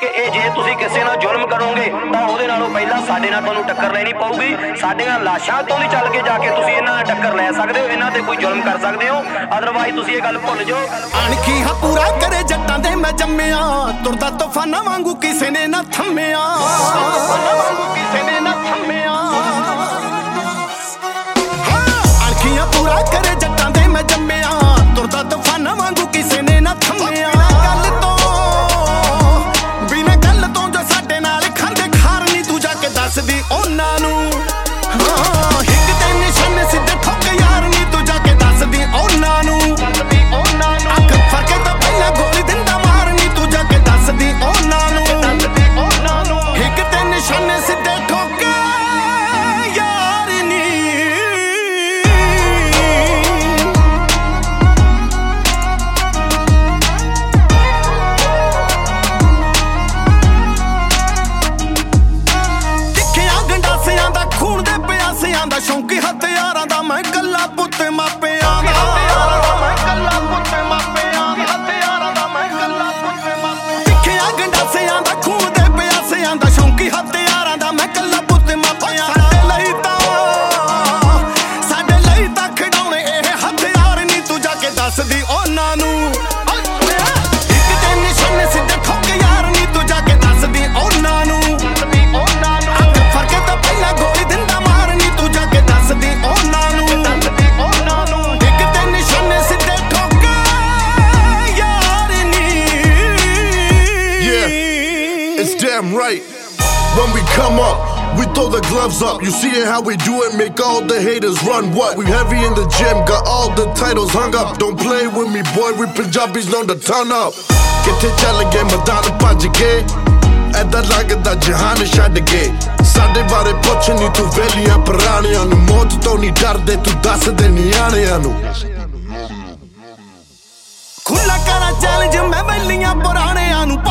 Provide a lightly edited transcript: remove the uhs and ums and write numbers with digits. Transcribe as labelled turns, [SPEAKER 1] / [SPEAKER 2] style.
[SPEAKER 1] ਕਿ ਇਹ ਜੇ ਤੁਸੀਂ ਕਿਸੇ ਨਾਲ ਜ਼ੁਲਮ ਕਰੋਗੇ ਤਾਂ ਉਹਦੇ ਨਾਲੋਂ ਪਹਿਲਾਂ ਸਾਡੇ ਨਾਲ ਤੁਹਾਨੂੰ ਟੱਕਰ ਲੈਣੀ ਪਊਗੀ। ਸਾਡੀਆਂ ਲਾਸ਼ਾਂ ਤੋਂ ਨਹੀਂ ਚੱਲ ਕੇ ਜਾ ਕੇ ਤੁਸੀਂ ਇਹਨਾਂ ਨਾਲ ਟੱਕਰ ਲੈ ਸਕਦੇ ਹੋ, ਇਹਨਾਂ ਤੇ ਕੋਈ ਜ਼ੁਲਮ ਕਰ ਸਕਦੇ ਹੋ। ਅਦਰਵਾਈਜ਼ ਤੁਸੀਂ ਇਹ ਗੱਲ ਭੁੱਲ ਜਾਓ।
[SPEAKER 2] ਅਣਖੀ ਹਾਂ ਪੂਰਾ ਕਰੇ ਜੱਟਾਂ ਦੇ ਮੈਂ ਜੰਮਿਆ, ਤੁਰਦਾ ਤੂਫਾਨਾਂ ਵਾਂਗੂ ਕਿਸੇ ਨੇ ਨਾ ਥੰਮਿਆ, ਕਿਸੇ ਨੇ ਨਾ ਥੰਮਿਆ। ਅਣਖੀਆਂ ਪੂਰਾ ਕਰੇ ਜੱਟਾਂ ਦੇ ਮੈਂ ਜੰਮਿਆ, ਤੁਰਦਾ ਤੂਫਾਨਾਂ ਵਾਂਗੂ ਕਿਸੇ ਨੇ ਨਾ ਥੰਮਿਆ। ਬਿਨਾਂ ਗੱਲ ਤੋਂ ਜੋ ਸਾਡੇ ਨਾਲ ਖਾਂਦੇ ਖਾਰ ਨੀ ਤੂੰ ਜਾ ਕੇ ਦੱਸਦੀ ਉਹਨਾਂ ਨੂੰ। ਹਿੱਕ ਤੇ ਨਿਸ਼ਾਨੇ ਸਿੱਧੇ ਠੋਕ ਯਾਰ ਨੀ ਤੂੰ ਜਾ ਕੇ ਦੱਸਦੀ ਉਹਨਾਂ ਨੂੰ। ਅੱਖ ਫਰਕੇ ਤੋਂ ਪਹਿਲਾਂ ਗੋਲੀ ਦਿੰਦਾ ਮਾਰ ਨੀ ਤੂੰ ਜਾ ਕੇ ਦੱਸਦੀ ਉਹਨਾਂ ਨੂੰ। ਹਿੱਕ ਤੇ ਨਿਸ਼ਾਨੇ ਸਿੱਧੇ ਠੋਕ ਯਾਰ ਨੀ। ਤਿੱਖਿਆਂ ਗੰਡਾਸਿਆਂ ਦਾ ਖੂਨ ਦੇ ਪਿਆਸਿਆਂ ਦਾ ਸ਼ੌਂਕੀ ਹਥਿਆਰਾਂ ਦਾ ਮੈਂ ਗੱਲਾਂ ਪੁੱਤ ਮਾਪਿਆਂ ਦਾ। ਤਿੱਖਿਆਂ ਗੰਡਾਸਿਆਂ ਦਾ ਖੂਨ ਦੇ ਪਿਆਸਿਆਂ ਦਾ ਸ਼ੌਂਕੀ ਹਥਿਆਰਾਂ ਦਾ ਮੈਂ ਕੱਲਾ ਪੁੱਤ ਮਾਪਿਆਂ ਦਾ। ਸਾਡੇ ਲਈ ਤਾਂ ਖਿਡਾਉਣੇ ਇਹ ਹਥਿਆਰ ਨੀ ਤੂੰ ਜਾ ਕੇ ਦੱਸਦੀ ਉਹਨਾਂ ਨੂੰ। ਇੱਕ ਤੇ ਨਿਸ਼ਾਨੇ ਸਿੱਧੇ ਠੋਕ ਯਾਰ ਨੀ ਤੂੰ ਜਾ ਕੇ ਦੱਸਦੀ ਉਹਨਾਂ ਨੂੰ। ਅੱਖ ਫਰਕੇ ਤੋਂ ਪਹਿਲਾਂ ਗੋਲੀ ਦਿੰਦਾ ਮਾਰ ਨੀ ਤੂੰ ਜਾ ਕੇ ਦੱਸਦੀ ਉਹਨਾਂ ਨੂੰ। ਇੱਕ ਤੇ ਨਿਸ਼ਾਨੇ ਸਿੱਧੇ ਠੋਕ ਯਾਰ ਨੀ।
[SPEAKER 3] Yeah, it's damn right. When we come up, we throw the gloves up. You see how we do it, make all the haters run. What? We heavy in the gym, got all the titles hung up. Don't play with me, boy, we Punjabis known to turn up. Kitte chal gaye मैदान भज के, ऐदा लगदा जहान छड्ड गए। साडे बारे पुछ नी तू वेलियां पुराणियां नूं, मौत तो नहीं डरदे तू दस दे नियाणियां नूं।
[SPEAKER 2] ਖੁੱਲਾ ਕਰਾਂ ਚੈਲੰਜ ਮੈਂ ਵੈਲੀਆਂ ਪੁਰਾਣਿਆਂ ਨੂੰ,